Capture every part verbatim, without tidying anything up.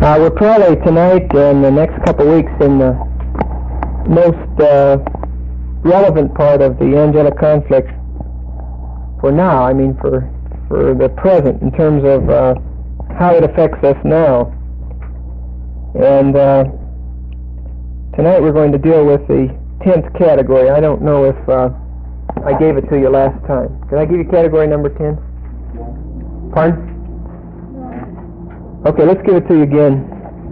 Uh, we're probably tonight and the next couple of weeks in the most uh, relevant part of the angelic conflict for now, I mean for, for the present, in terms of uh, how it affects us now. And uh, tonight we're going to deal with the tenth category. I don't know if uh, I gave it to you last time. Did I give you category number ten? Pardon? Okay, let's give it to you again.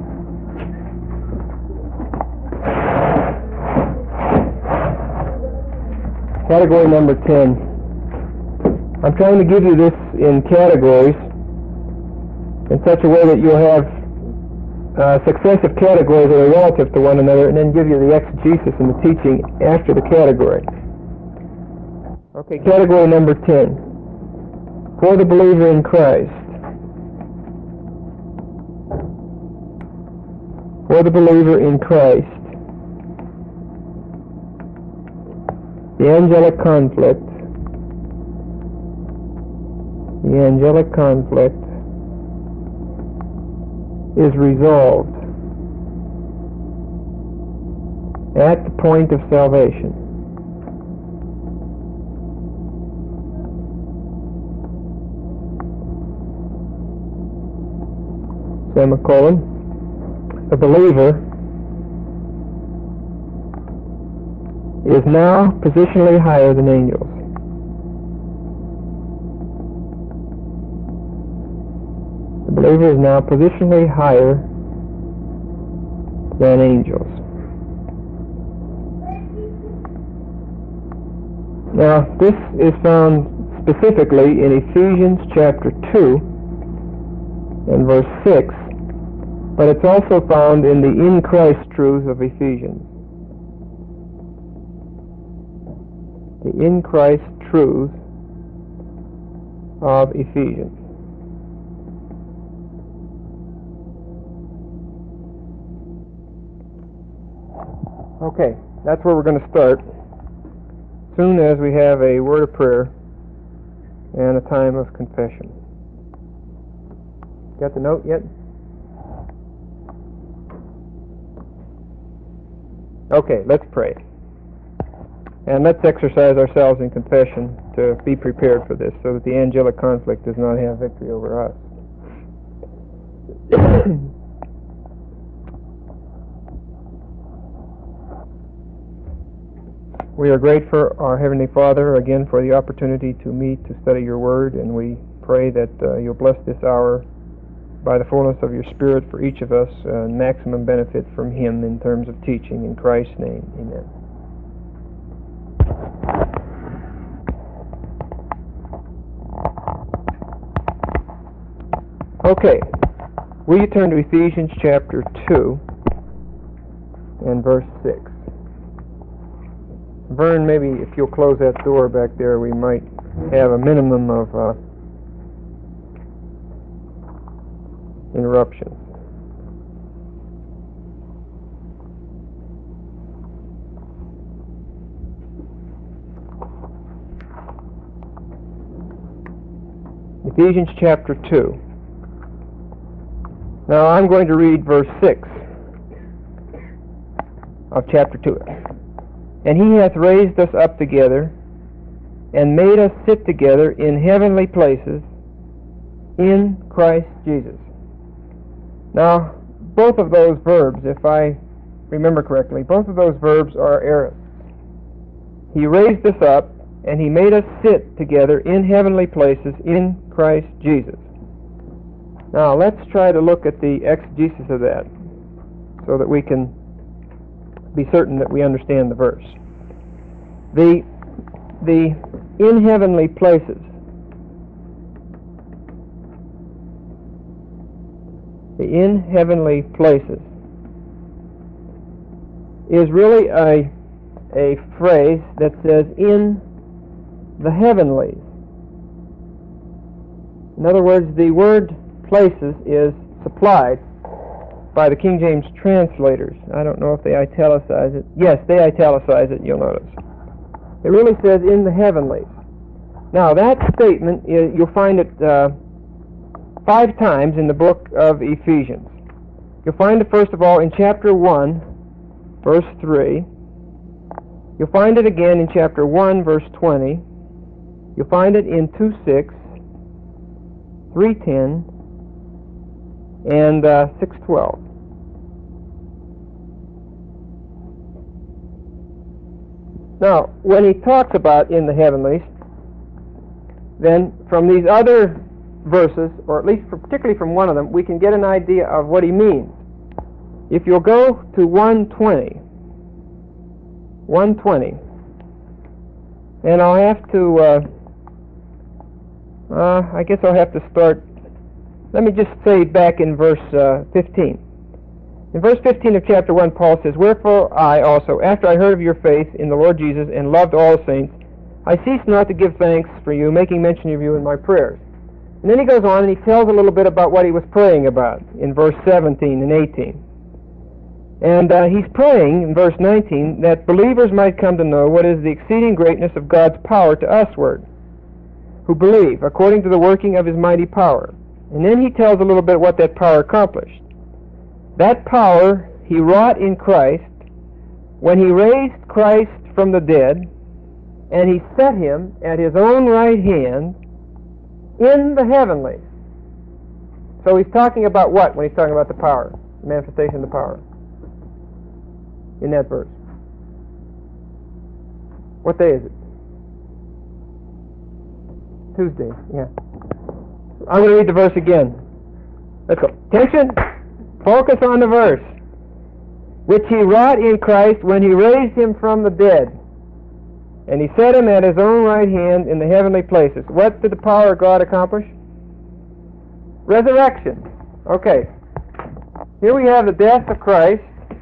Category number ten. I'm trying to give you this in categories in such a way that you'll have uh, successive categories that are relative to one another, and then give you the exegesis and the teaching after the category. Okay, category number ten. For the believer in Christ. For the believer in Christ, the angelic conflict, the angelic conflict is resolved at the point of salvation. Semicolon. The believer is now positionally higher than angels. The believer is now positionally higher than angels. Now, this is found specifically in Ephesians chapter two and verse six. But it's also found in the in Christ truths of Ephesians. The in Christ truths of Ephesians. Okay, that's where we're going to start. As soon as we have a word of prayer and a time of confession. Got the note yet? Okay, let's pray. And let's exercise ourselves in confession to be prepared for this so that the angelic conflict does not have victory over us. We are grateful, our Heavenly Father, again for the opportunity to meet, to study your word, and we pray that uh, you'll bless this hour by the fullness of your Spirit for each of us, uh, maximum benefit from Him in terms of teaching. In Christ's name, amen. Okay, will you turn to Ephesians chapter two and verse six? Vern, maybe if you'll close that door back there, we might have a minimum of uh, interruptions. Ephesians chapter two. Now I'm going to read verse six of chapter two. And he hath raised us up together and made us sit together in heavenly places in Christ Jesus. Now, both of those verbs, if I remember correctly, both of those verbs are aorists. He raised us up, and He made us sit together in heavenly places in Christ Jesus. Now, let's try to look at the exegesis of that so that we can be certain that we understand the verse. The, the in heavenly places, the in heavenly places is really a, a phrase that says in the heavenlies. In other words, the word places is supplied by the King James translators. I don't know if they italicize it. Yes, they italicize it, you'll notice. It really says in the heavenlies. Now, that statement, is, you'll find it uh, five times in the book of Ephesians. You'll find it, first of all, in chapter one, verse three. You'll find it again in chapter one, verse twenty. You'll find it in two six, three ten, and uh, six twelve. Now, when he talks about in the heavenlies, then from these other verses, or at least for, particularly from one of them, we can get an idea of what he means. If you'll go to one twenty, one twenty, and I'll have to, uh, uh, I guess I'll have to start, let me just say back in verse uh, fifteen. In verse fifteen of chapter one, Paul says, "Wherefore I also, after I heard of your faith in the Lord Jesus, and loved all saints, I cease not to give thanks for you, making mention of you in my prayers." And then he goes on and he tells a little bit about what he was praying about in verse seventeen and eighteen. And uh, he's praying in verse nineteen that believers might come to know what is the exceeding greatness of God's power to usward, who believe, according to the working of his mighty power. And then he tells a little bit what that power accomplished. That power he wrought in Christ when he raised Christ from the dead, and he set him at his own right hand in the heavenlies. So he's talking about what when he's talking about the power, the manifestation of the power in that verse? What day is it? Tuesday, yeah. I'm going to read the verse again. Let's go. Attention! Focus on the verse. Which he wrought in Christ when he raised him from the dead, and he set him at his own right hand in the heavenly places. What did the power of God accomplish? Resurrection. Okay. Here we have the death of Christ,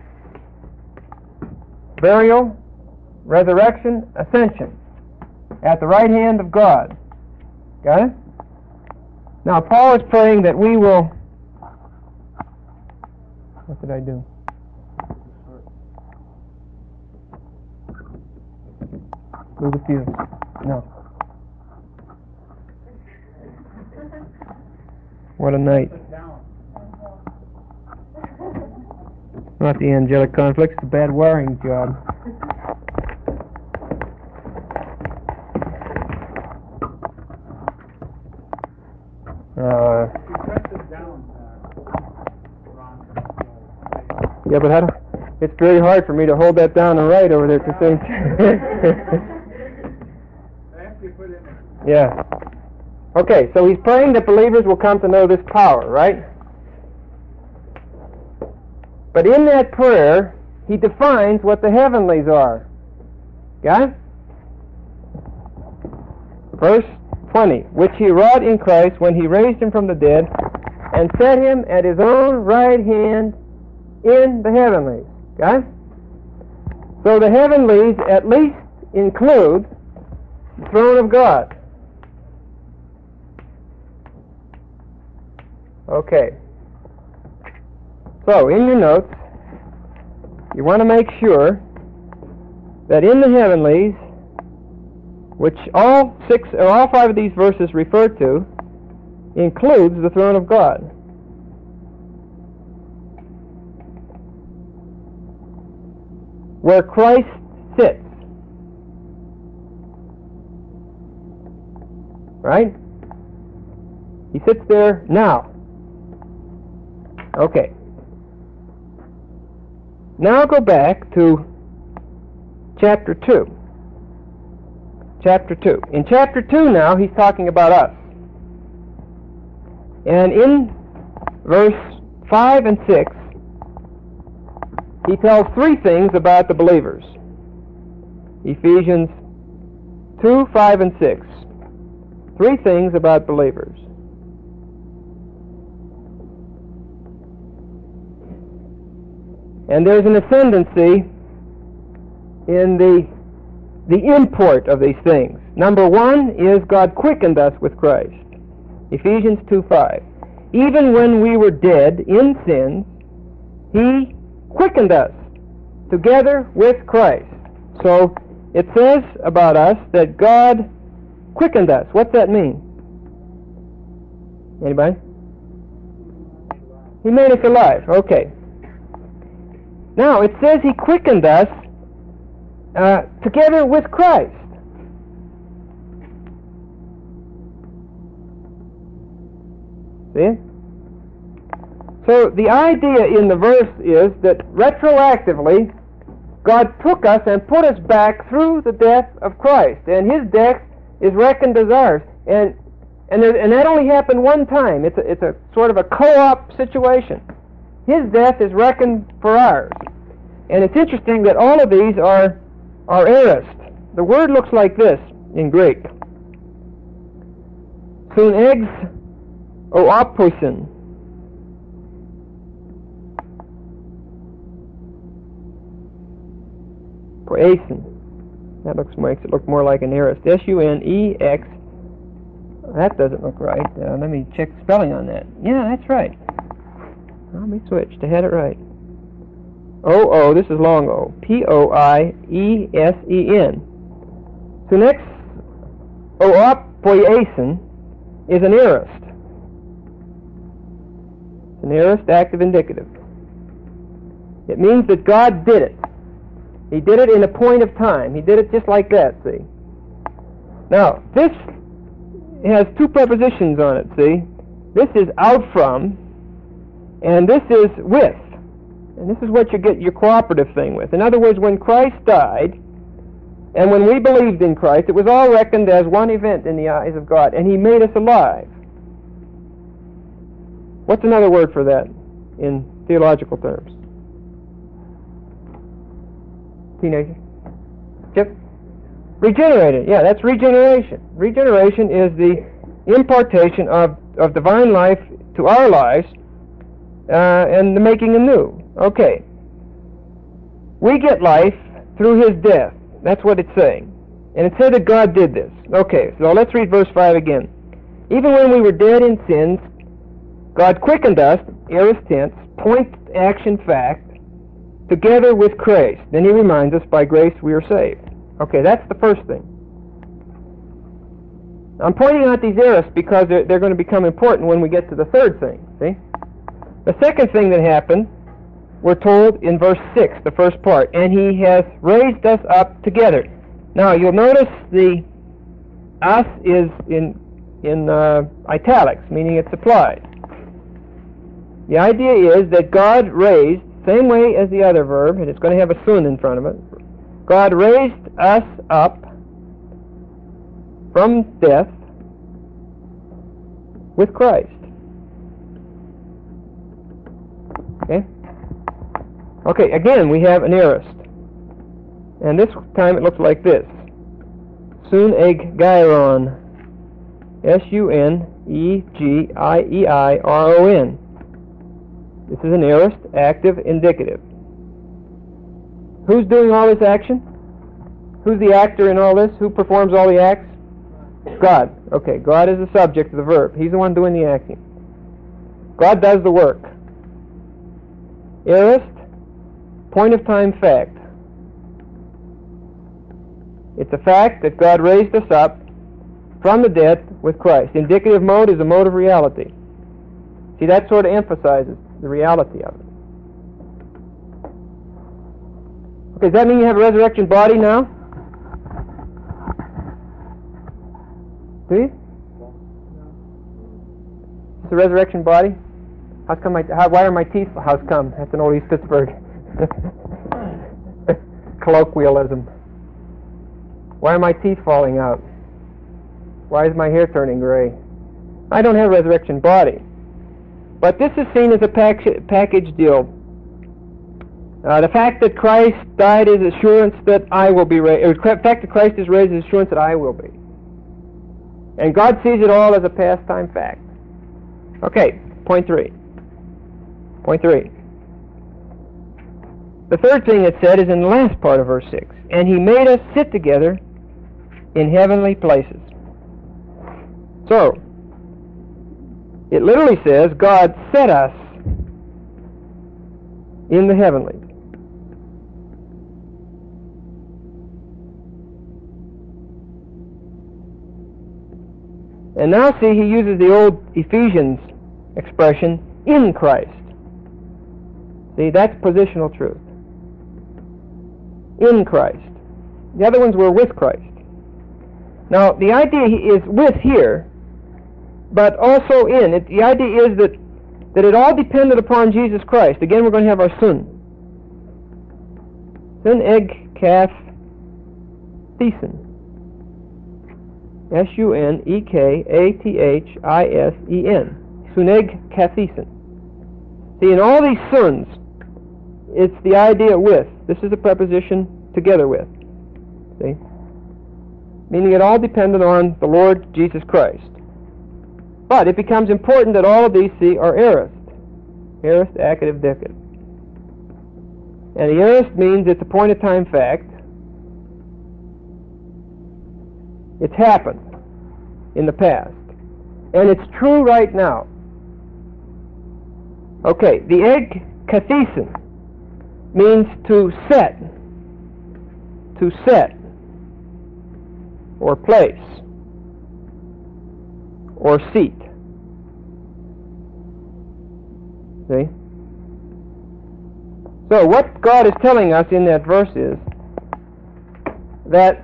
burial, resurrection, ascension, at the right hand of God. Got it? Now Paul is praying that we will... What did I do? Move the fuse. No. What a night. Not the angelic conflicts, it's a bad wiring job. Uh, yeah, but how do, it's very hard for me to hold that down and write over there at the same time. Yeah. Okay, so he's praying that believers will come to know this power, right? But in that prayer, he defines what the heavenlies are. Got it? Verse twenty, which he wrought in Christ when he raised him from the dead and set him at his own right hand in the heavenlies. Got it? So the heavenlies at least include the throne of God. Okay. So, in your notes, you want to make sure that in the heavenlies, which all six or all five of these verses refer to, includes the throne of God. Where Christ sits. Right? He sits there now. Okay. Now go back to chapter two. Chapter two. In chapter two now, he's talking about us. And in verse five and six, he tells three things about the believers. Ephesians two, five, and six. Three things about believers. And there's an ascendancy in the the import of these things. Number one is God quickened us with Christ. Ephesians two five. Even when we were dead in sins, He quickened us together with Christ. So it says about us that God quickened us. What's that mean? Anybody? He made us alive. Okay. Now, it says He quickened us uh, together with Christ. See? So the idea in the verse is that retroactively, God took us and put us back through the death of Christ, and His death is reckoned as ours. And and, there, and that only happened one time. It's a, it's a sort of a co-op situation. His death is reckoned for ours. And it's interesting that all of these are are aorist. The word looks like this in Greek. Sun eggs o aposin. Poesin. That looks makes it look more like an aorist. S U N E X. That doesn't look right. Uh, let me check the spelling on that. Yeah, that's right. Let me switch to had it right. O O. This is long O. P O I E S E N. So next, oapoiesin is an aorist. It's an aorist active indicative. It means that God did it. He did it in a point of time. He did it just like that, see? Now, this has two prepositions on it, see? This is out from, and this is with. And this is what you get your cooperative thing with. In other words, when Christ died, and when we believed in Christ, it was all reckoned as one event in the eyes of God, and He made us alive. What's another word for that in theological terms? Teenager? Chip? Regenerated. Yeah, that's regeneration. Regeneration is the impartation of, of divine life to our lives uh, and the making anew. Okay. We get life through His death. That's what it's saying. And it said that God did this. Okay, so let's read verse five again. Even when we were dead in sins, God quickened us, aorist tense, point, action, fact, together with Christ. Then He reminds us, by grace we are saved. Okay, that's the first thing. I'm pointing out these aorists because they're, they're going to become important when we get to the third thing. See? The second thing that happened, we're told in verse six, the first part, and He has raised us up together. Now, you'll notice the us is in, in uh, italics, meaning it's applied. The idea is that God raised, same way as the other verb, and it's going to have a sun in front of it. God raised us up from death with Christ. Okay? Okay, again, we have an aorist. And this time it looks like this. Sun egg gyron. S U N E G I E I R O N. This is an aorist, active, indicative. Who's doing all this action? Who's the actor in all this? Who performs all the acts? God. Okay, God is the subject of the verb. He's the one doing the acting. God does the work. Aorist, point of time fact. It's a fact that God raised us up from the dead with Christ. Indicative mode is a mode of reality. See, that sort of emphasizes the reality of it. Okay, does that mean you have a resurrection body now? Do you? It's a resurrection body? How's come my, how, why are my teeth, how's come? That's an old East Pittsburgh colloquialism. Why are my teeth falling out? Why is my hair turning gray? I don't have a resurrection body. But this is seen as a pack- package deal. Uh, the fact that Christ died is assurance that I will be raised. Or the fact that Christ is raised is assurance that I will be. And God sees it all as a past-time fact. Okay, point three. Point three. The third thing it said is in the last part of verse six. And He made us sit together in heavenly places. So, it literally says God set us in the heavenlies. And now see, he uses the old Ephesians expression, in Christ. See, that's positional truth. in Christ. The other ones were with Christ. Now, the idea is with here, but also in. It, the idea is that, that it all depended upon Jesus Christ. Again, we're going to have our sun. Sun eg kath thesin. S U N E K A T H I S E N. Suneg kathesen. See, in all these suns, it's the idea with. This is a preposition together with. See? Meaning it all depended on the Lord Jesus Christ. But it becomes important that all of these, see, are aorist. Aorist, accative, dicative. And the aorist means it's a point-of-time fact. It's happened in the past. And it's true right now. Okay, the egg kathesen means to set. To set. Or place. Or seat. See? So what God is telling us in that verse is that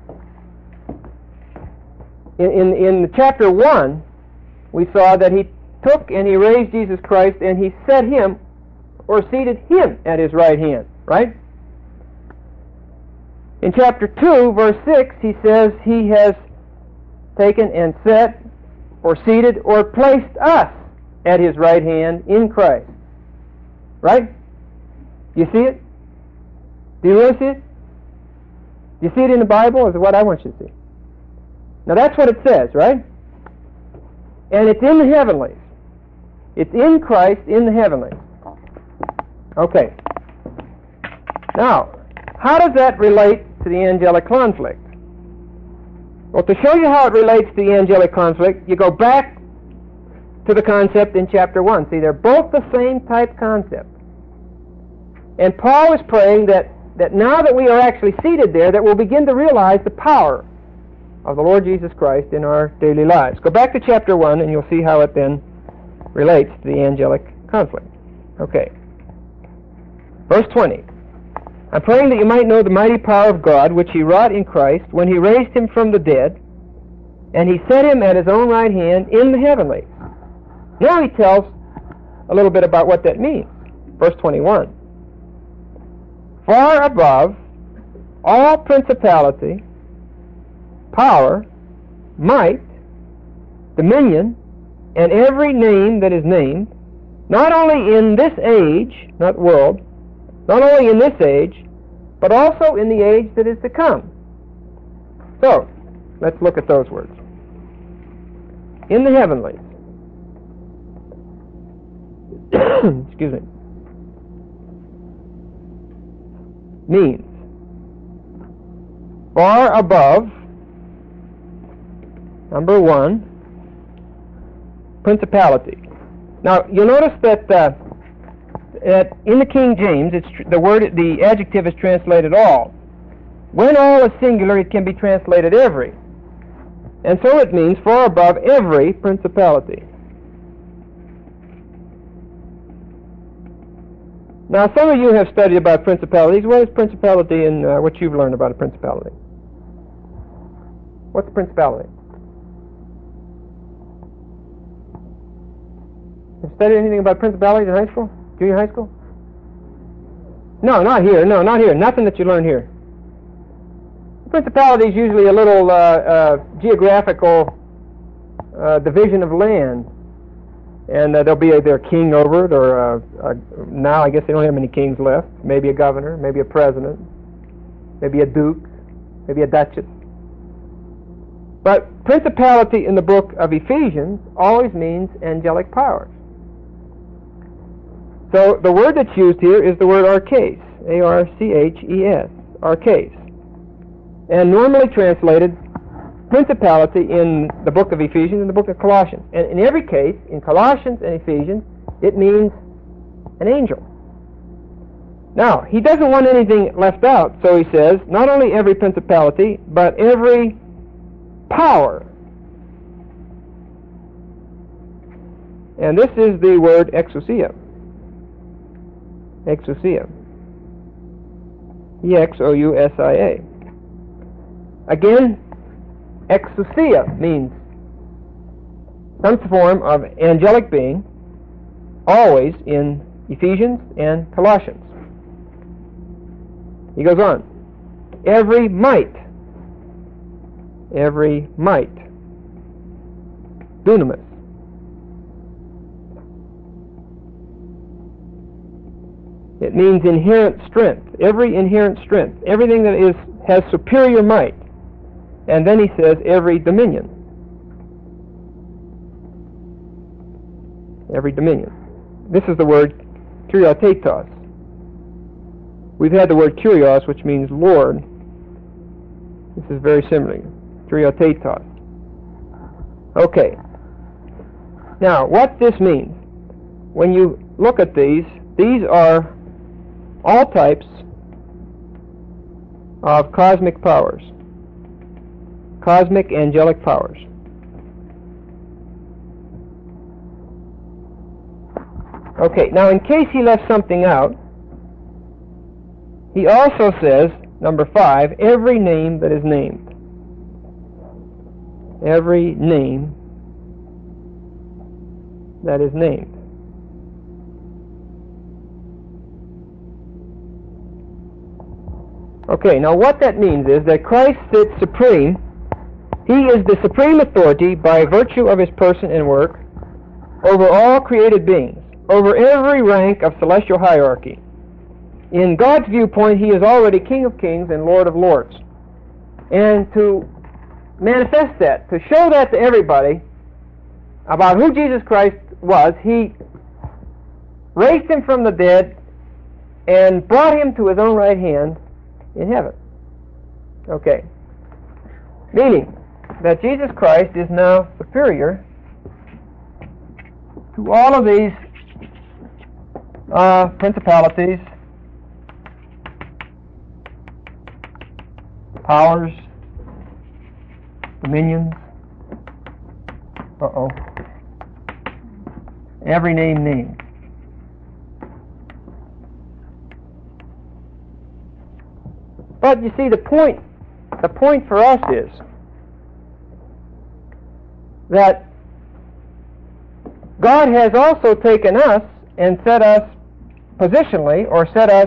in, in, in chapter one, we saw that he took and he raised Jesus Christ and he set him, or seated him at his right hand, right? In chapter two, verse six, he says he has taken and set, or seated, or placed us at his right hand in Christ. Right? Do you see it? Do you really see it? Do you see it in the Bible, or is it what I want you to see? Now that's what it says, right? And it's in the heavenlies. It's in Christ in the heavenlies. Okay. Now, how does that relate to the angelic conflict? Well, to show you how it relates to the angelic conflict, you go back to the concept in chapter one. See, they're both the same type concept. And Paul is praying that, that now that we are actually seated there, that we'll begin to realize the power of the Lord Jesus Christ in our daily lives. Go back to chapter one and you'll see how it then relates to the angelic conflict. Okay. Verse twenty. I'm praying that you might know the mighty power of God, which he wrought in Christ when he raised him from the dead, and he set him at his own right hand in the heavenlies. Now he tells a little bit about what that means. Verse twenty-one. Far above all principality, power, might, dominion, and every name that is named, not only in this age, not world, not only in this age, but also in the age that is to come. So, let's look at those words. In the heavenlies. Excuse me. Means far above, number one, principality. Now, you'll notice that uh, That in the King James, it's tr- the word, the adjective is translated all. When all is singular, it can be translated every, and so it means far above every principality. Now, some of you have studied about principalities. What is principality, and uh, what you've learned about a principality? What's a principality? Have you studied anything about principalities in high school? Junior high school? No, not here. No, not here. Nothing that you learn here. Principality is usually a little uh, uh, geographical uh, division of land, and uh, there'll be either a king over it, or uh, uh, now I guess they don't have many kings left. Maybe a governor, maybe a president, maybe a duke, maybe a duchess. But principality in the book of Ephesians always means angelic powers. So the word that's used here is the word arches, A R C H E S, arches. And normally translated principality in the book of Ephesians and the book of Colossians. And in every case, in Colossians and Ephesians, it means an angel. Now, he doesn't want anything left out, so he says, not only every principality, but every power. And this is the word exousia. Exousia. E X O U S I A. Again, exousia means some form of angelic being, always in Ephesians and Colossians. He goes on. Every might. Every might. Dunamis. It means inherent strength. Every inherent strength. Everything that is has superior might. And then he says every dominion. Every dominion. This is the word kuriotetos. We've had the word kurios, which means Lord. This is very similar. Kuriotetos. Okay. Now, what this means, when you look at these, these are all types of cosmic powers. Cosmic angelic powers. Okay, now in case he left something out, he also says, number five, every name that is named. Every name that is named. Okay, now what that means is that Christ sits supreme. He is the supreme authority by virtue of his person and work over all created beings, over every rank of celestial hierarchy. In God's viewpoint, he is already King of Kings and Lord of Lords. And to manifest that, to show that to everybody about who Jesus Christ was, he raised him from the dead and brought him to his own right hand in heaven. Okay. Meaning that Jesus Christ is now superior to all of these uh, principalities, powers, dominions. Uh-oh. Every name named. But you see, the point, the point for us is that God has also taken us and set us positionally, or set us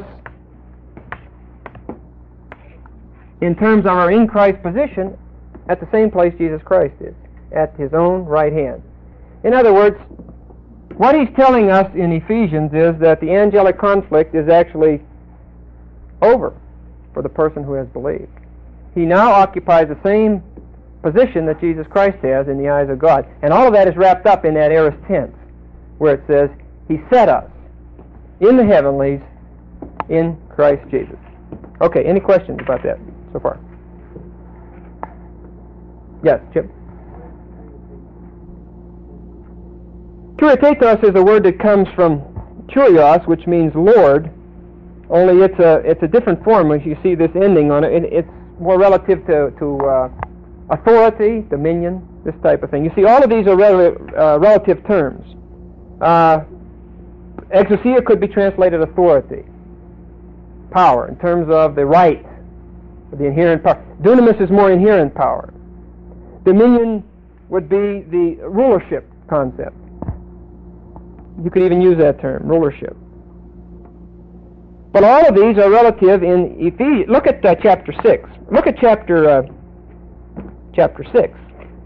in terms of our in Christ position at the same place Jesus Christ is, at his own right hand. In other words, what he's telling us in Ephesians is that the angelic conflict is actually over for the person who has believed. He now occupies the same position that Jesus Christ has in the eyes of God. And all of that is wrapped up in that aorist tense, where it says, he set us in the heavenlies in Christ Jesus. Okay, any questions about that so far? Yes, Chip? Kuriotetos is a word that comes from kurios, which means Lord, only it's a it's a different form. As you see this ending on it, it it's more relative to, to uh, authority, dominion, this type of thing. You see, all of these are rel- uh, relative terms. Uh, exousia could be translated authority, power, in terms of the right, the inherent power. Dunamis is more inherent power. Dominion would be the rulership concept. You could even use that term, rulership. But all of these are relative in Ephesians. Look at uh, chapter six. Look at chapter uh, chapter six.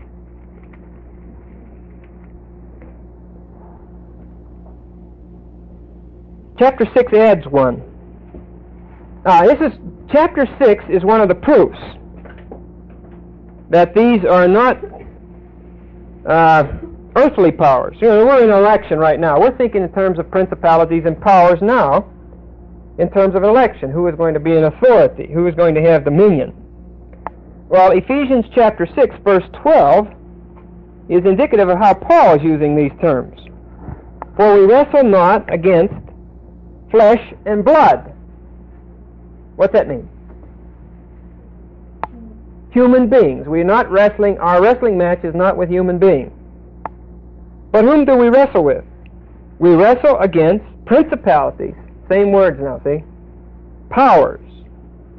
Chapter six adds one. Uh, this is chapter six is one of the proofs that these are not uh, earthly powers. You know, we're in election right now. We're thinking in terms of principalities and powers now, in terms of election. Who is going to be an authority? Who is going to have dominion? Well, Ephesians chapter six, verse twelve, is indicative of how Paul is using these terms. For we wrestle not against flesh and blood. What's that mean? Human beings. We are not wrestling, our wrestling match is not with human beings. But whom do we wrestle with? We wrestle against principalities. Same words now, see? Powers.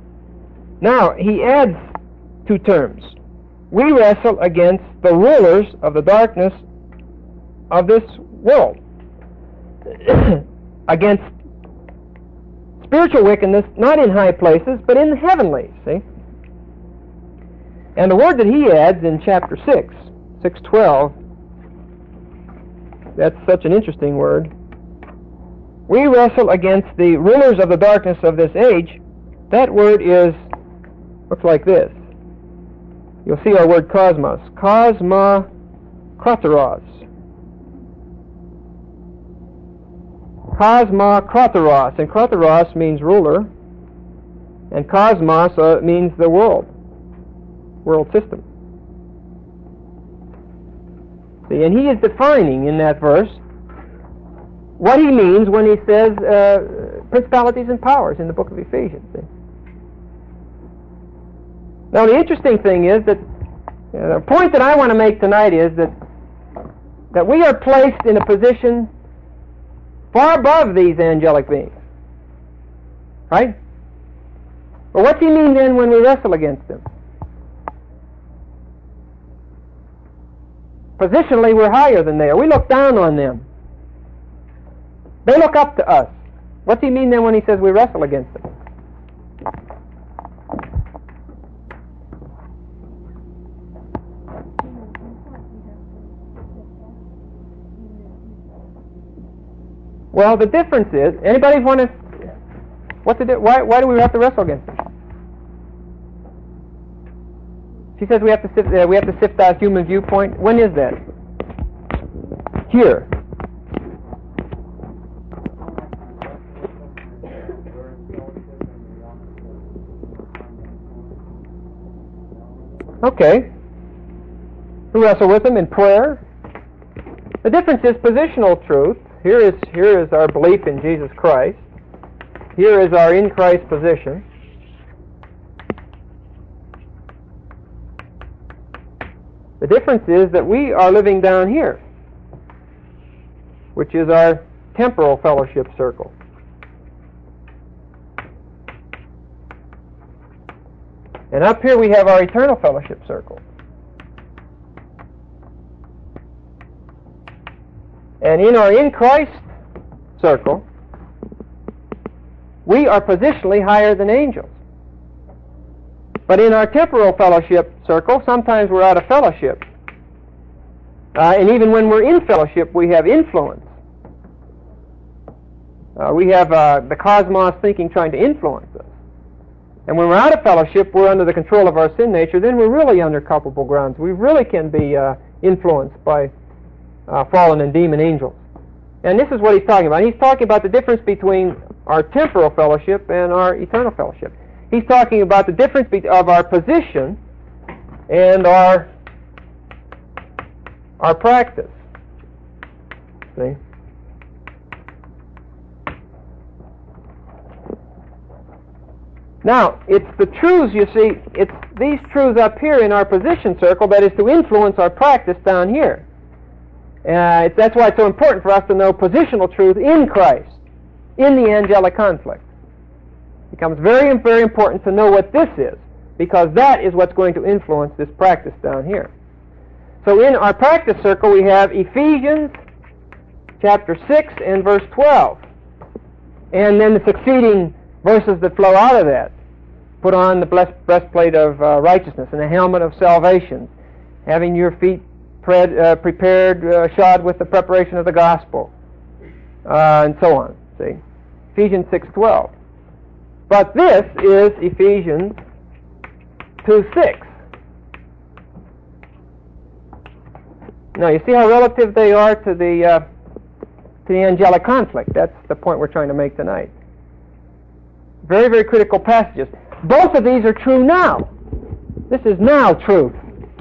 Now, he adds two terms. We wrestle against the rulers of the darkness of this world. Against spiritual wickedness, not in high places, but in the heavenlies, see? And the word that he adds in chapter six, six twelve, that's such an interesting word. We wrestle against the rulers of the darkness of this age. That word is, looks like this. You'll see our word cosmos. Cosmokroteros. Cosmokroteros. And kroteros means ruler. And cosmos uh, means the world. World system. See, and he is defining in that verse what he means when he says uh, principalities and powers in the book of Ephesians. See? Now, the interesting thing is that uh, the point that I want to make tonight is that that we are placed in a position far above these angelic beings. Right? But what's he mean then when we wrestle against them? Positionally, we're higher than they are. We look down on them. They look up to us. What's he mean then when he says we wrestle against them? Well, the difference is, anybody want to, what's the, why, why do we have to wrestle against them? She says we have to sift, uh, we have to sift out human viewpoint. When is that? Here. Okay. We wrestle with them in prayer. The difference is positional truth. Here is here is our belief in Jesus Christ. Here is our in Christ position. The difference is that we are living down here, which is our temporal fellowship circle. And up here we have our eternal fellowship circle. And in our in Christ circle, we are positionally higher than angels. But in our temporal fellowship circle, sometimes we're out of fellowship. Uh, and even when we're in fellowship, we have influence. Uh, we have uh, the cosmos thinking trying to influence us. And when we're out of fellowship, we're under the control of our sin nature, then we're really under culpable grounds. We really can be uh, influenced by uh, fallen and demon angels. And this is what he's talking about. He's talking about the difference between our temporal fellowship and our eternal fellowship. He's talking about the difference be- of our position and our our practice. See? Now, it's the truths, you see, it's these truths up here in our position circle that is to influence our practice down here. Uh, it's, that's why it's so important for us to know positional truth in Christ, in the angelic conflict. It becomes very, very important to know what this is, because that is what's going to influence this practice down here. So in our practice circle we have Ephesians chapter six and verse twelve. And then the succeeding verses that flow out of that. Put on the breastplate of uh, righteousness and the helmet of salvation, having your feet pre- uh, prepared, uh, shod with the preparation of the gospel, uh, and so on. See, Ephesians six twelve. But this is Ephesians two six. Now you see how relative they are to the uh, to the angelic conflict. That's the point we're trying to make tonight. Very, very critical passages. Both of these are true now. This is now truth.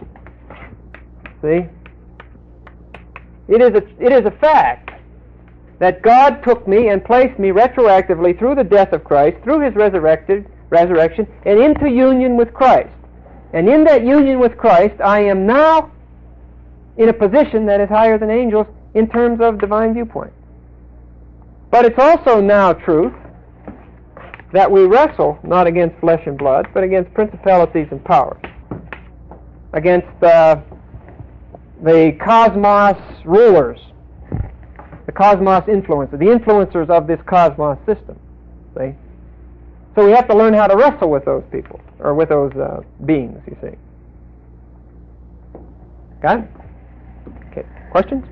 See? It is a, it is a fact that God took me and placed me retroactively through the death of Christ, through His resurrected resurrection, and into union with Christ. And in that union with Christ, I am now in a position that is higher than angels in terms of divine viewpoint. But it's also now truth that we wrestle not against flesh and blood, but against principalities and powers, against uh, the cosmos rulers, the cosmos influencers, the influencers of this cosmos system. See? So we have to learn how to wrestle with those people, or with those uh, beings, you see. Got it? Okay. Questions?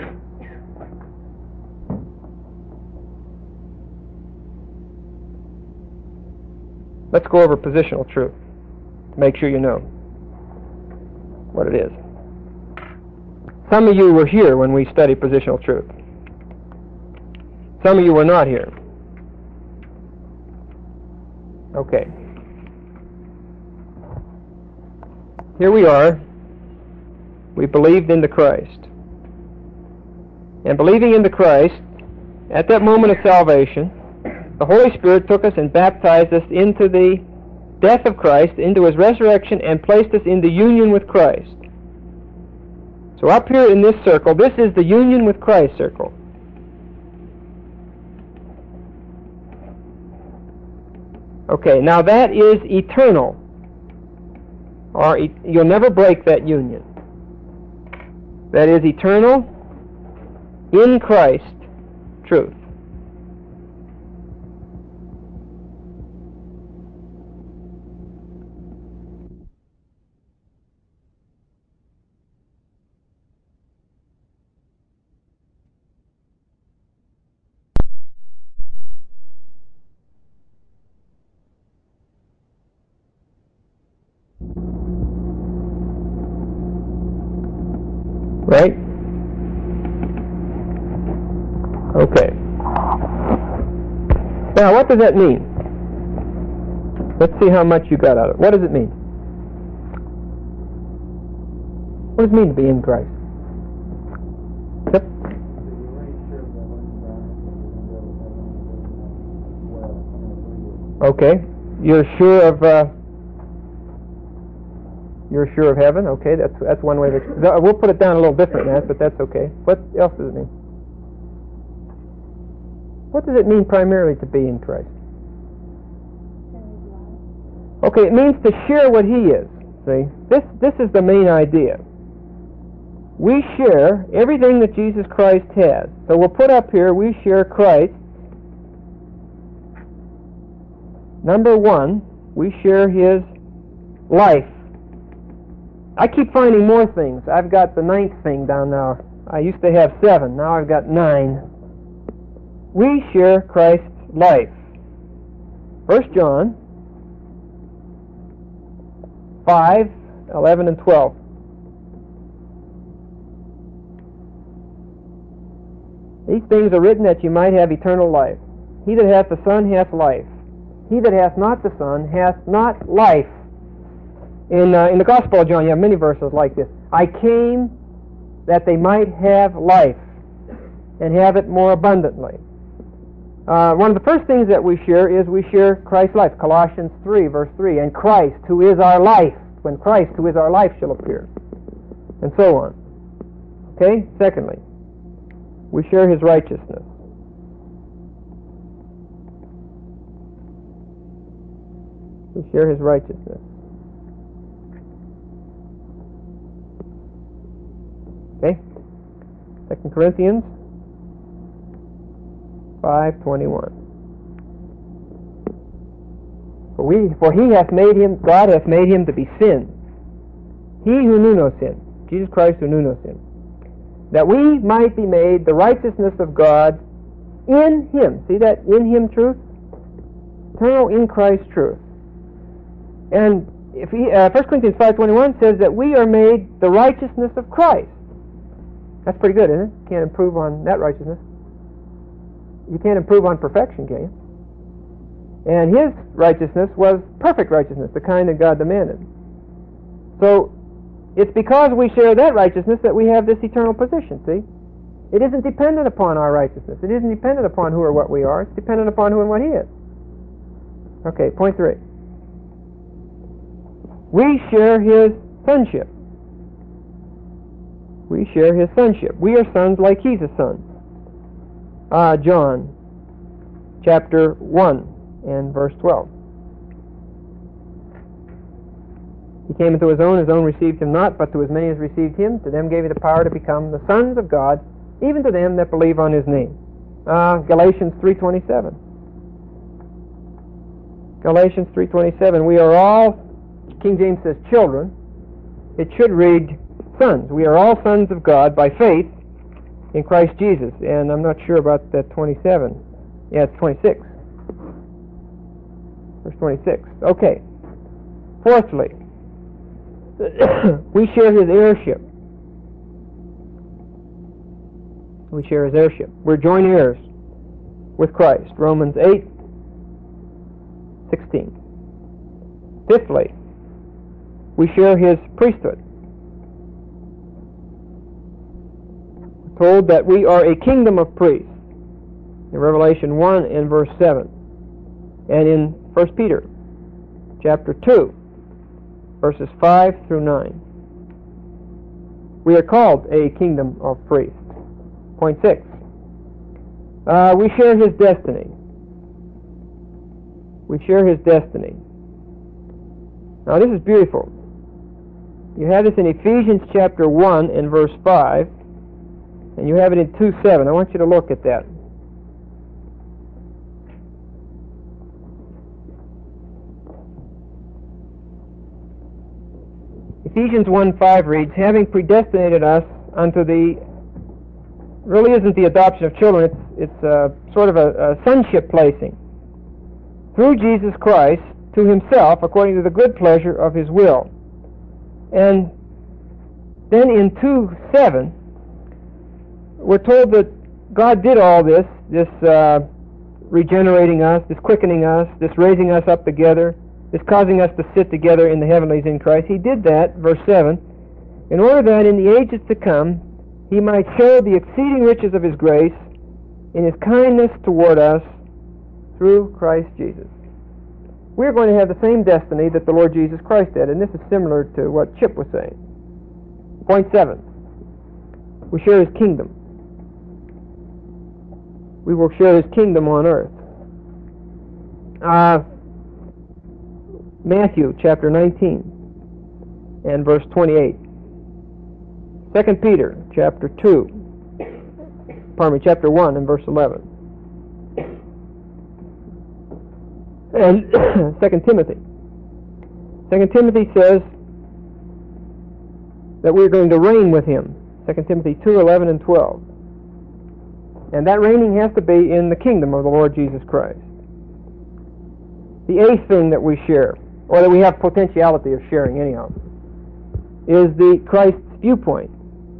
Let's go over positional truth. Make sure you know what it is. Some of you were here when we studied positional truth. Some of you were not here. Okay. Here we are. We believed into Christ. And believing into Christ, at that moment of salvation, the Holy Spirit took us and baptized us into the death of Christ, into His resurrection, and placed us into union with Christ. So up here in this circle, this is the union with Christ circle. Okay, now that is eternal. Or e- you'll never break that union. That is eternal, in Christ, truth. Right? Okay. Now, what does that mean? Let's see how much you got out of it. What does it mean? What does it mean to be in Christ? Yep. Okay. You're sure of... Uh, You're sure of heaven? Okay, that's that's one way. To, we'll put it down a little different than that, but that's okay. What else does it mean? What does it mean primarily to be in Christ? Okay, it means to share what He is. See, this this is the main idea. We share everything that Jesus Christ has. So we'll put up here, we share Christ. Number one, we share His life. I keep finding more things. I've got the ninth thing down now. I used to have seven. Now I've got nine. We share Christ's life. First John five, eleven, and twelve. These things are written that you might have eternal life. He that hath the Son hath life. He that hath not the Son hath not life. In, uh, in the Gospel of John, you have many verses like this. I came that they might have life and have it more abundantly. Uh, one of the first things that we share is we share Christ's life. Colossians three, verse three. And Christ, who is our life, when Christ, who is our life, shall appear. And so on. Okay? Secondly, we share His righteousness. We share His righteousness. Okay? Second Corinthians five twenty-one. For we for he hath made him God hath made him to be sin. He who knew no sin, Jesus Christ who knew no sin, that we might be made the righteousness of God in Him. See that? In Him truth? Eternal in Christ truth. And if he, uh, First Corinthians five twenty-one says that we are made the righteousness of Christ. That's pretty good, isn't it? Can't improve on that righteousness. You can't improve on perfection, can you? And His righteousness was perfect righteousness, the kind that God demanded. So, it's because we share that righteousness that we have this eternal position, see? It isn't dependent upon our righteousness. It isn't dependent upon who or what we are. It's dependent upon who and what He is. Okay, point three. We share His sonship. We share His sonship. We are sons like He's a son. Uh, John chapter one and verse twelve. He came into his own, his own received him not, but to as many as received him, to them gave he the power to become the sons of God, even to them that believe on his name. Uh, Galatians three twenty-seven. Galatians three twenty-seven. We are all, King James says children. It should read sons. We are all sons of God by faith in Christ Jesus. And I'm not sure about that twenty-seven. Yeah, it's twenty-six. Verse twenty-six. Okay. Fourthly, we share his heirship. We share his heirship. We're joint heirs with Christ. Romans eight sixteen. Fifthly, we share his priesthood. We're told that we are a kingdom of priests in Revelation one and verse seven, and in First Peter chapter two verses five through nine. We are called a kingdom of priests. Point six. Uh, we share his destiny. We share his destiny. Now this is beautiful. You have this in Ephesians chapter one and verse five, and you have it in two seven. I want you to look at that. Ephesians one five reads, having predestinated us unto the, really isn't the adoption of children, it's, it's a, sort of a, a sonship placing, through Jesus Christ to himself according to the good pleasure of his will. And then in two seven, we're told that God did all this, this uh, regenerating us, this quickening us, this raising us up together, this causing us to sit together in the heavenlies in Christ. He did that, verse seven, in order that in the ages to come he might show the exceeding riches of his grace in his kindness toward us through Christ Jesus. We're going to have the same destiny that the Lord Jesus Christ had, and this is similar to what Chip was saying. Point seven. We share his kingdom. We will share his kingdom on earth. Uh, Matthew chapter nineteen and verse twenty-eight. Second Peter chapter two, pardon me, chapter one and verse eleven. And Second Timothy. Second Timothy says that we're going to reign with him. Second Timothy two eleven and twelve. And that reigning has to be in the kingdom of the Lord Jesus Christ. The eighth thing that we share, or that we have potentiality of sharing anyhow, is the Christ's viewpoint.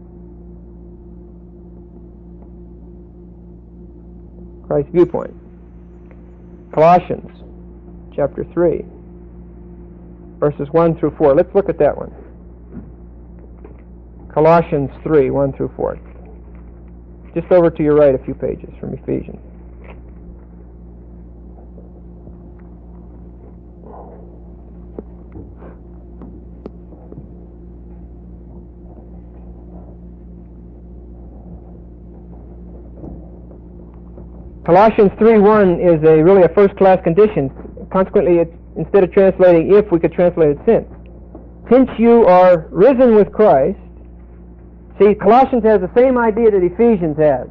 Christ's viewpoint. Colossians chapter three, verses one through four. Let's look at that one. Colossians three, one through four. Just over to your right a few pages from Ephesians. Colossians three one is a really a first-class condition. Consequently, it, instead of translating if, we could translate it since. Since you are risen with Christ. See, Colossians has the same idea that Ephesians has.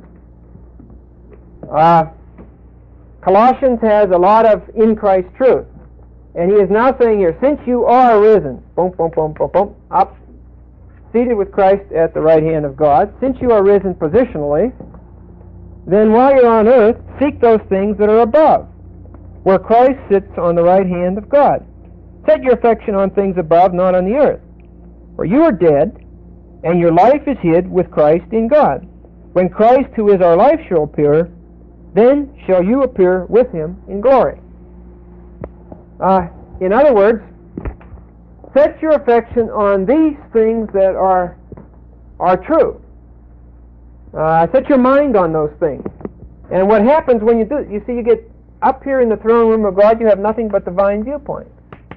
Uh, Colossians has a lot of in Christ truth. And he is now saying here, since you are risen, boom, boom, boom, boom, boom, up, seated with Christ at the right hand of God, since you are risen positionally, then while you're on earth, seek those things that are above, where Christ sits on the right hand of God. Set your affection on things above, not on the earth. For you are dead, and your life is hid with Christ in God. When Christ, who is our life, shall appear, then shall you appear with him in glory. Uh, in other words, set your affection on these things that are, are true. Uh, set your mind on those things. And what happens when you do it, you see, you get up here in the throne room of God, you have nothing but divine viewpoint.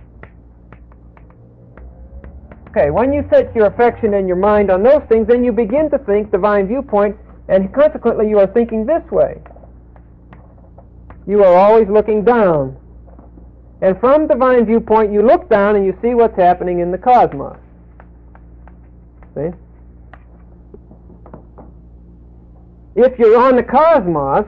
Okay, when you set your affection and your mind on those things, then you begin to think divine viewpoint, and consequently you are thinking this way. You are always looking down And from divine viewpoint, you look down and you see what's happening in the cosmos. See? If you're on the cosmos,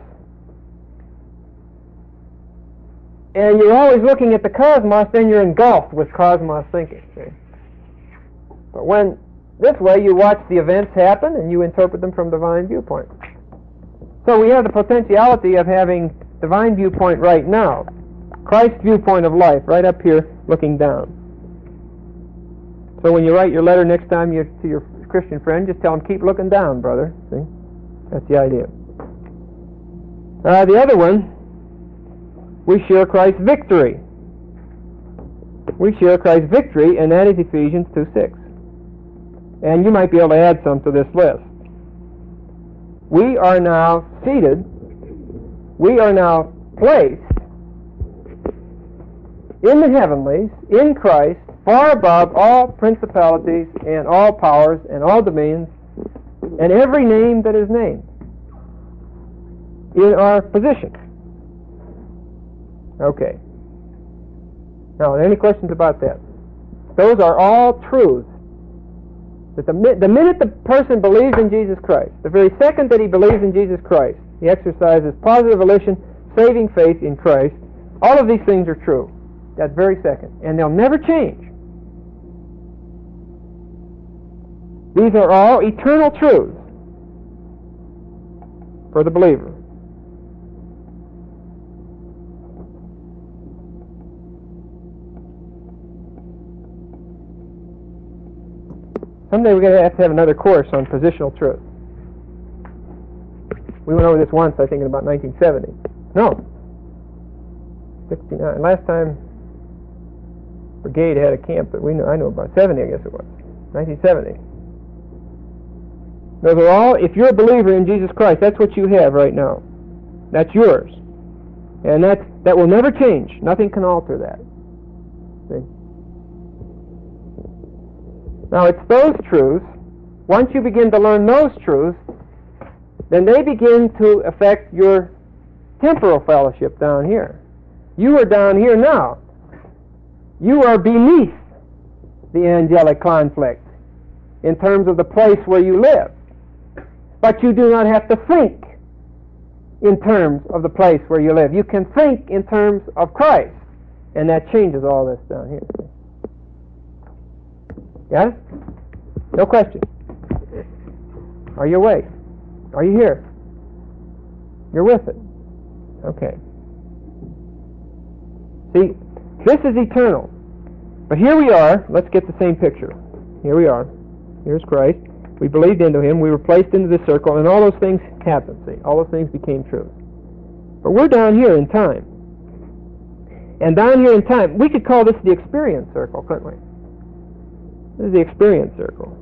and you're always looking at the cosmos, then you're engulfed with cosmos thinking. See? But when, this way, you watch the events happen and you interpret them from divine viewpoint. So we have the potentiality of having divine viewpoint right now. Christ's viewpoint of life, right up here, looking down. So when you write your letter next time you, to your Christian friend, just tell him, keep looking down, brother. See? That's the idea. Uh, the other one, we share Christ's victory. We share Christ's victory, and that is Ephesians two six. And you might be able to add some to this list. We are now seated, we are now placed in the heavenlies, in Christ, far above all principalities and all powers and all dominions and every name that is named in our position. Okay. Now, any questions about that? Those are all truths. That the, the minute the person believes in Jesus Christ, the very second that he believes in Jesus Christ, he exercises positive volition, saving faith in Christ, all of these things are true. That very second. And they'll never change. These are all eternal truths for the believer. Someday we're going to have to have another course on positional truth. We went over this once, I think, in about nineteen seventy. No. sixty-nine. Last time Brigade had a camp that we know, I know about, seventy, I guess it was. nineteen seventy. Those are all, if you're a believer in Jesus Christ, that's what you have right now. That's yours. And that's, that will never change. Nothing can alter that. See? Now, it's those truths, once you begin to learn those truths, then they begin to affect your temporal fellowship down here. You are down here now. You are beneath the angelic conflict in terms of the place where you live. But you do not have to think in terms of the place where you live. You can think in terms of Christ, and that changes all this down here. Got it? No question. Are you awake? Are you here? You're with it. Okay. See, this is eternal. But here we are. Let's get the same picture. Here we are. Here's Christ. We believed into him. We were placed into this circle, and all those things happened. See, all those things became true. But we're down here in time. And down here in time, we could call this the experience circle, couldn't we? This is the experience circle.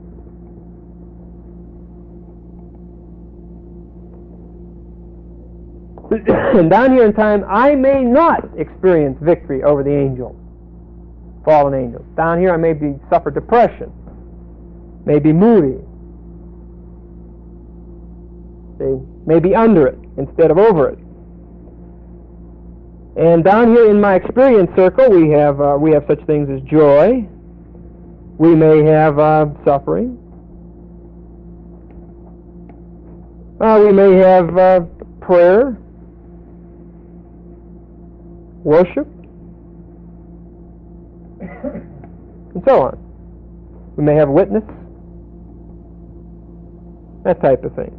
And down here in time, I may not experience victory over the angels, fallen angels. Down here, I may be suffer depression, may be moody, see, may be under it instead of over it. And down here in my experience circle, we have uh, we have such things as joy. We may have uh, suffering. Uh, we may have uh, prayer, worship, and so on. We may have witness, that type of thing.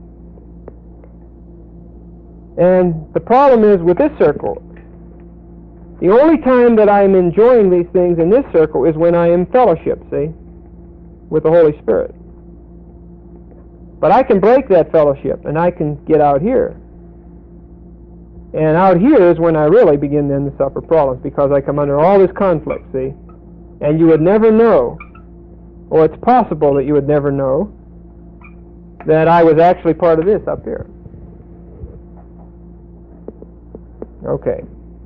And the problem is with this circle, the only time that I'm enjoying these things in this circle is when I am fellowship, see, with the Holy Spirit. But I can break that fellowship, and I can get out here. And out here is when I really begin then to suffer problems, because I come under all this conflict, see. And you would never know, or it's possible that you would never know, that I was actually part of this up here. Okay.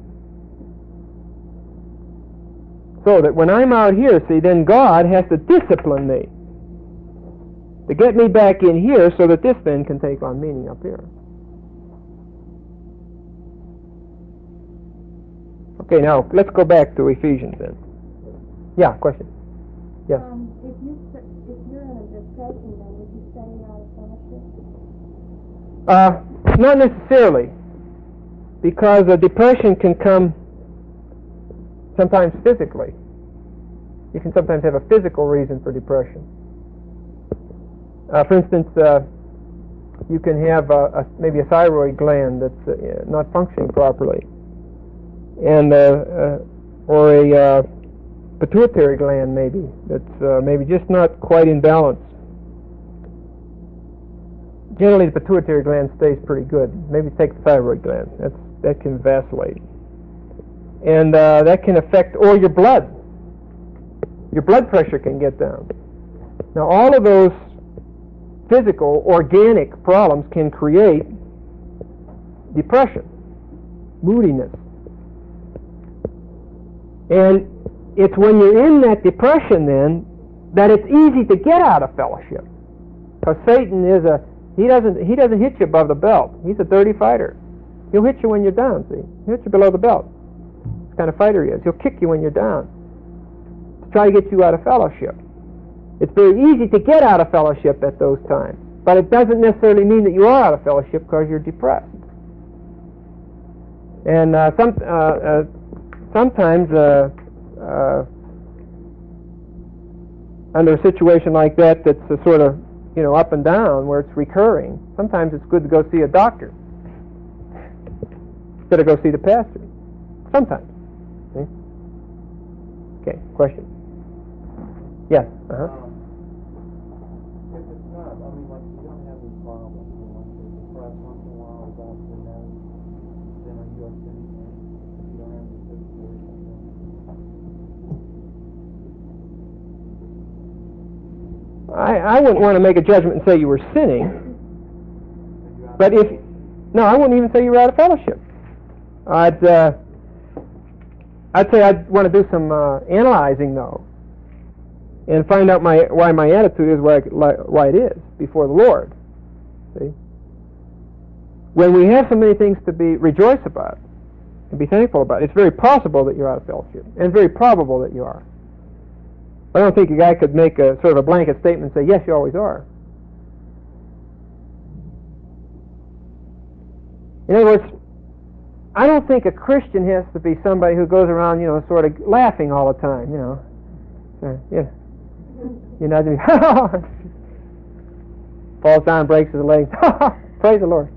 So that when I'm out here, see, then God has to discipline me to get me back in here so that this then can take on meaning up here. Okay, now let's go back to Ephesians then. Yeah, question. Yes. Um, if you if you're in a depression, then would you say you're out of fellowship? Uh, not necessarily, because a depression can come sometimes physically. You can sometimes have a physical reason for depression. Uh, for instance, uh, you can have a, a, maybe a thyroid gland that's uh, not functioning properly, and uh, uh, or a uh, pituitary gland maybe that's uh, maybe just not quite in balance. Generally, the pituitary gland stays pretty good. Maybe take the thyroid gland. That's that can vacillate, and uh, that can affect or your blood. Your blood pressure can get down. Now, all of those physical, organic problems can create depression, moodiness. And it's when you're in that depression then that it's easy to get out of fellowship. Because Satan is a, he doesn't he doesn't hit you above the belt. He's a dirty fighter. He'll hit you when you're down, see? He'll hit you below the belt. That's the kind of fighter he is. He'll kick you when you're down to try to get you out of fellowship. It's very easy to get out of fellowship at those times, but it doesn't necessarily mean that you are out of fellowship because you're depressed. And uh, some uh, uh, sometimes uh, uh, under a situation like that, that's a sort of you know up and down where it's recurring. Sometimes it's good to go see a doctor instead of go see the pastor. Sometimes. See? Okay. Question. Yes. Uh huh. I, I wouldn't want to make a judgment and say you were sinning, but if no, I wouldn't even say you were out of fellowship. I'd uh, I'd say I'd want to do some uh, analyzing though, and find out my why my attitude is why why it is before the Lord. See, when we have so many things to be rejoice about and be thankful about, it's very possible that you're out of fellowship, and very probable that you are. I don't think a guy could make a sort of a blanket statement and say, yes, you always are. In other words, I don't think a Christian has to be somebody who goes around, you know, sort of laughing all the time, you know. Uh, yeah. You know, falls down, breaks his legs. Praise the Lord.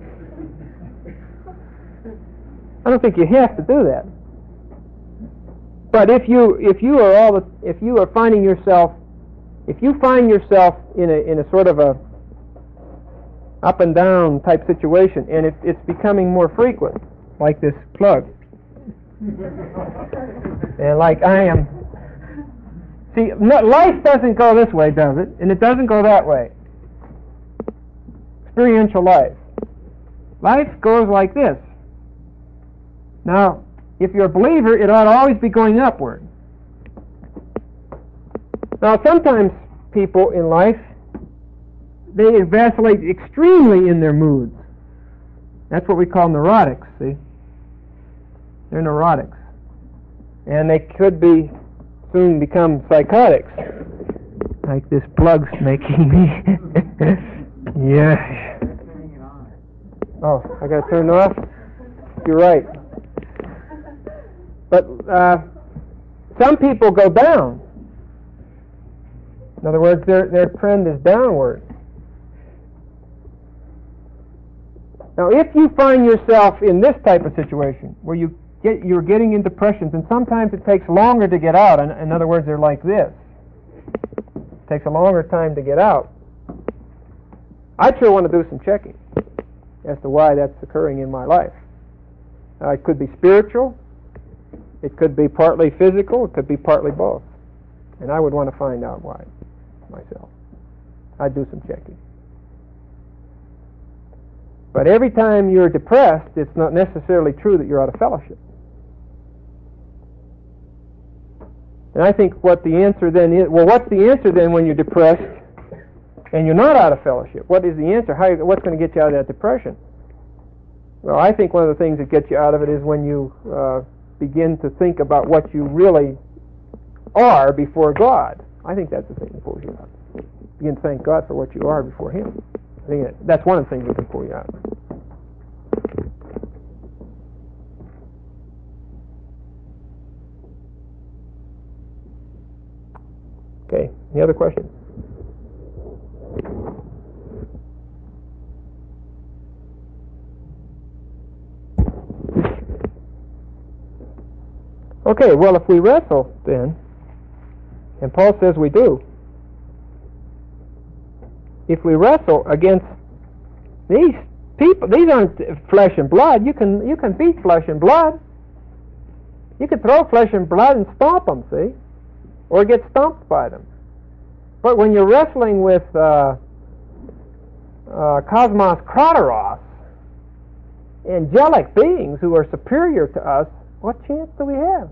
I don't think you have to do that. But if you if you are all the, if you are finding yourself if you find yourself in a in a sort of a up and down type situation, and it, it's becoming more frequent, like this plug, and like I am. See, no, life doesn't go this way, does it? And it doesn't go that way. Experiential life. Life goes like this. Now, if you're a believer, it ought to always be going upward. Now, sometimes people in life, they vacillate extremely in their moods. That's what we call neurotics, see? They're neurotics. And they could be, soon become psychotics. Like this plug's making me. Yeah. Oh, I got to turn it off? You're right. But uh, some people go down. In other words, their their trend is downward. Now, if you find yourself in this type of situation where you get you're getting in depressions, and sometimes it takes longer to get out. In, in other words, they're like this. It takes a longer time to get out. I sure want to do some checking as to why that's occurring in my life. Uh, it could be spiritual. It could be partly physical, it could be partly both. And I would want to find out why myself. I'd do some checking. But every time you're depressed, it's not necessarily true that you're out of fellowship. And I think what the answer then is, well, what's the answer then when you're depressed and you're not out of fellowship? What is the answer? How, what's going to get you out of that depression? Well, I think one of the things that gets you out of it is when you uh, begin to think about what you really are before God. I think that's the thing that pulls you out. Begin to thank God for what you are before Him. I think that's one of the things that can pull you out. Okay, any other questions? Okay, well, if we wrestle, then, and Paul says we do, if we wrestle against these people, these aren't flesh and blood. You can you can beat flesh and blood. You can throw flesh and blood and stomp them, see, or get stomped by them. But when you're wrestling with uh, uh, Cosmos Krateros, angelic beings who are superior to us, what chance do we have?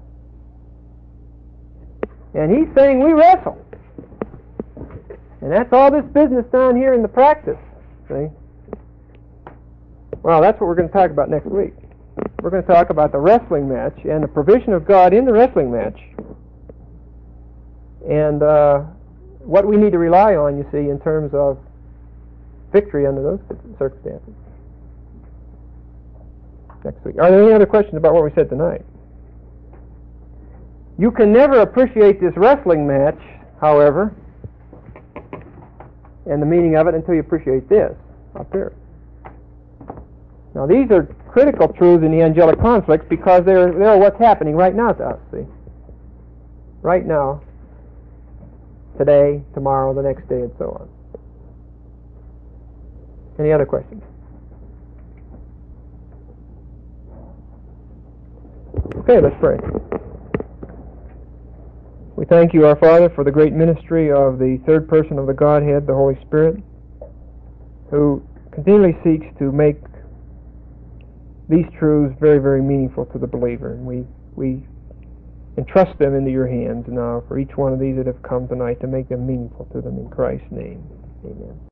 And he's saying we wrestle. And that's all this business down here in the practice. See? Well, that's what we're going to talk about next week. We're going to talk about the wrestling match and the provision of God in the wrestling match. And uh, what we need to rely on, you see, in terms of victory under those circumstances. Next week. Are there any other questions about what we said tonight? You can never appreciate this wrestling match, however, and the meaning of it until you appreciate this up here. Now, these are critical truths in the angelic conflicts because they're, they're what's happening right now to us, see? Right now, today, tomorrow, the next day, and so on. Any other questions? Okay, let's pray. We thank you, our Father, for the great ministry of the third person of the Godhead, the Holy Spirit, who continually seeks to make these truths very, very meaningful to the believer. And we, we entrust them into your hands now for each one of these that have come tonight to make them meaningful to them in Christ's name. Amen.